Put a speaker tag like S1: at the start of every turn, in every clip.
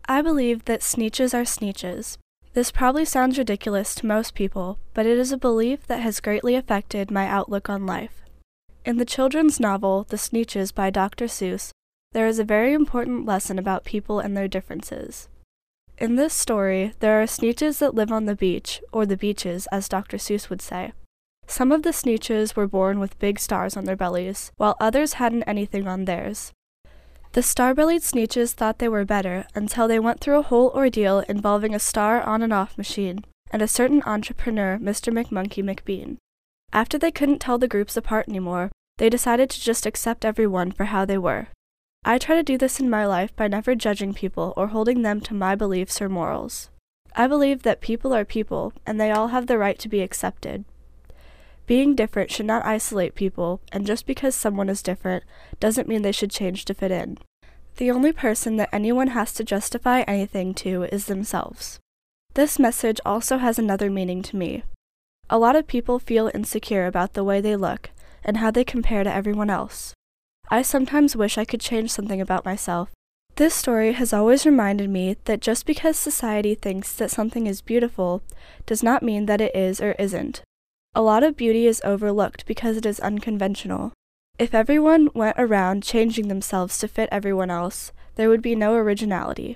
S1: I believe that sneetches are sneetches. This probably sounds ridiculous to most people, but it is a belief that has greatly affected my outlook on life. In the children's novel, The Sneetches by Dr. Seuss, there is a very important lesson about people and their differences. In this story, there are sneetches that live on the beach, or the beaches, as Dr. Seuss would say. Some of the sneetches were born with big stars on their bellies, while others hadn't anything on theirs. The star-bellied sneetches thought they were better until they went through a whole ordeal involving a star on and off machine and a certain entrepreneur, Mr. McMonkey McBean. After they couldn't tell the groups apart anymore, they decided to just accept everyone for how they were. I try to do this in my life by never judging people or holding them to my beliefs or morals. I believe that people are people, and they all have the right to be accepted. Being different should not isolate people, and just because someone is different doesn't mean they should change to fit in. The only person that anyone has to justify anything to is themselves. This message also has another meaning to me. A lot of people feel insecure about the way they look and how they compare to everyone else. I sometimes wish I could change something about myself. This story has always reminded me that just because society thinks that something is beautiful does not mean that it is or isn't. A lot of beauty is overlooked because it is unconventional. If everyone went around changing themselves to fit everyone else, there would be no originality.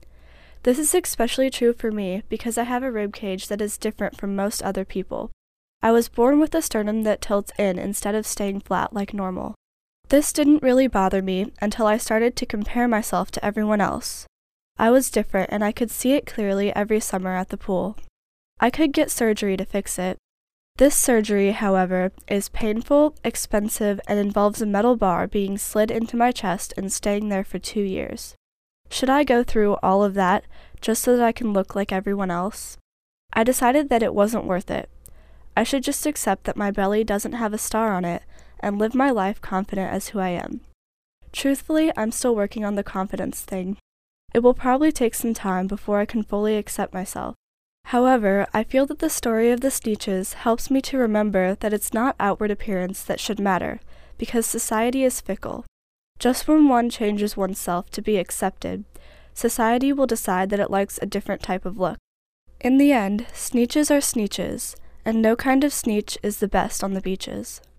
S1: This is especially true for me because I have a rib cage that is different from most other people. I was born with a sternum that tilts in instead of staying flat like normal. This didn't really bother me until I started to compare myself to everyone else. I was different and I could see it clearly every summer at the pool. I could get surgery to fix it. This surgery, however, is painful, expensive, and involves a metal bar being slid into my chest and staying there for 2 years. Should I go through all of that just so that I can look like everyone else? I decided that it wasn't worth it. I should just accept that my belly doesn't have a star on it and live my life confident as who I am. Truthfully, I'm still working on the confidence thing. It will probably take some time before I can fully accept myself. However, I feel that the story of the sneetches helps me to remember that it's not outward appearance that should matter, because society is fickle. Just when one changes oneself to be accepted, society will decide that it likes a different type of look. In the end, sneetches are sneetches, and no kind of sneetch is the best on the beaches.